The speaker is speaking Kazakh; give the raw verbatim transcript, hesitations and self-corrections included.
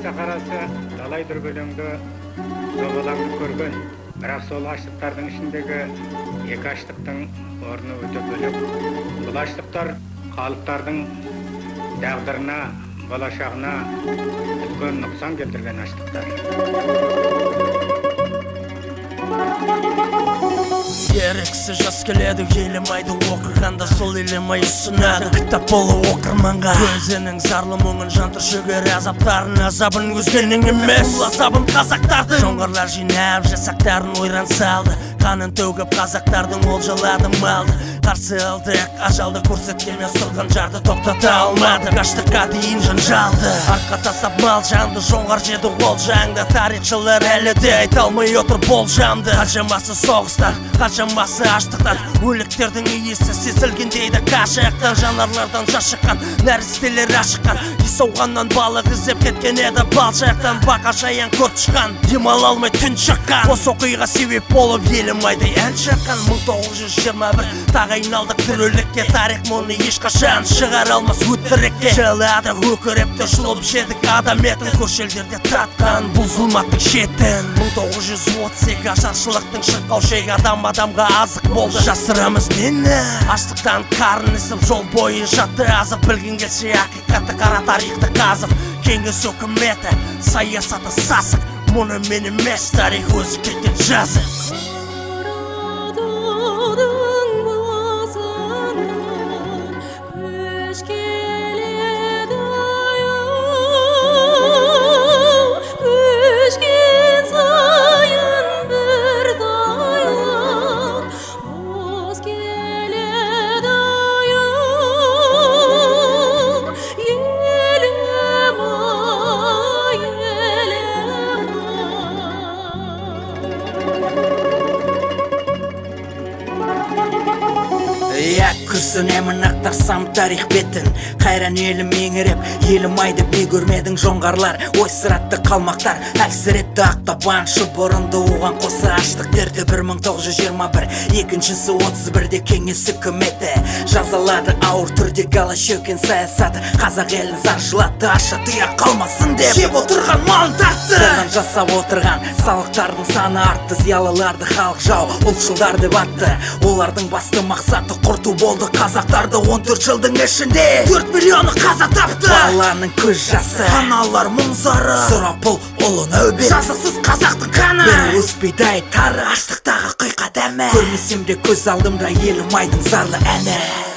сахарасы талай дүрбелеңді зобалаңды көрген, бірақ сол аштықтардың ішіндегі екі аштықтың орны өте бөлек. Бұл аштықтар халықтардың тағдырына, болашағына үлкен нұқсан келтірген аштықтар. Ерексіз жас келеді, елемайды оқырғанда сол елемай ұсынады кітап болу оқырманға. Өзінің зарлы мұңын жан түршігер азаптарын, азабын өзгенің емес, бұл азабын қазақтардың. Жоңғарлар жинап жасақтарын ойран салды, қанын төгіп қазақтардың олжалады малды. Қарсы алдық ажалды көрсеткенмен сұрған жарды тоқтата алмады. Аштыққа дейін жанжалды, артқа тастап мал жанды, жоңғар жеді ол жаңды. Тарихшылар әлі де айта алмай отыр болжамды. Қаншамасы соғыстан, қаншамасы аштықтан, өліктердің иесі сезілгендейді қашықтан. Жанарлардан жас шыққан, нәрестелер ашыққан, ес ауғаннан балық іздеп кеткен еді балшақтан. Бақа жаян көрт шыққан, демала алмай түн шыққан, осы оқиға себеп болып елімайды ән шыққан. Мың тоғыз жүз жиырма бір тағайындалдық тірілікке, тарих мұны ешқашан шығар алмас өтірікке. Жылады өкірепті жұлып жедік адам етін, көрші-елдерде татқан бұл зұлматтың шетін. Мың тоғыз жүз отыз екі ашаршылықтың шырқау шегі, адам адамға азық болды, жасырамыз нені? Аштықтан қарын ісіп жол бойы жатты азып, білген келсе ақиқатты қара тарихты қазып. Кеңес өкіметі саясаты сасық, мұны мен емес, тарих өзі кеткен жазық. Күрсінемін ақтарсам тарих бетін, қайран елім еңіреп, елім айды бей көрмедің жоңғарлар, ой сыратты қалмақтар, әлсіретті ақтабан шұбырынды оған қосы аштық дерді. Бір мың тоғыз жүз жиырма бір, екіншісі отыз бірде кеңес үкіметі жазалады ауыр түрде голощекин саясаты. Қазақ елін заржылатты, аша тыя қалмасын деп жеп отырған малын тартты. Соған жасап отырған салықтардың саны артты, зиялыларды халық жау, ұлтшылдар деп атты. Олардың басты мақсаты құрту болды қазақтарды. Он төрт жылдың ішінде төрт миллионы қаза тапты. Баланың көз жасы, аналар мұңзары, сұрапыл ұлы нәубет, жазықсыз қазақтың қаны. Бір уыс бидай тары, аштықтағы құйқа дәмі, көрмесем де көз алдымда елім айдың зарлы әні.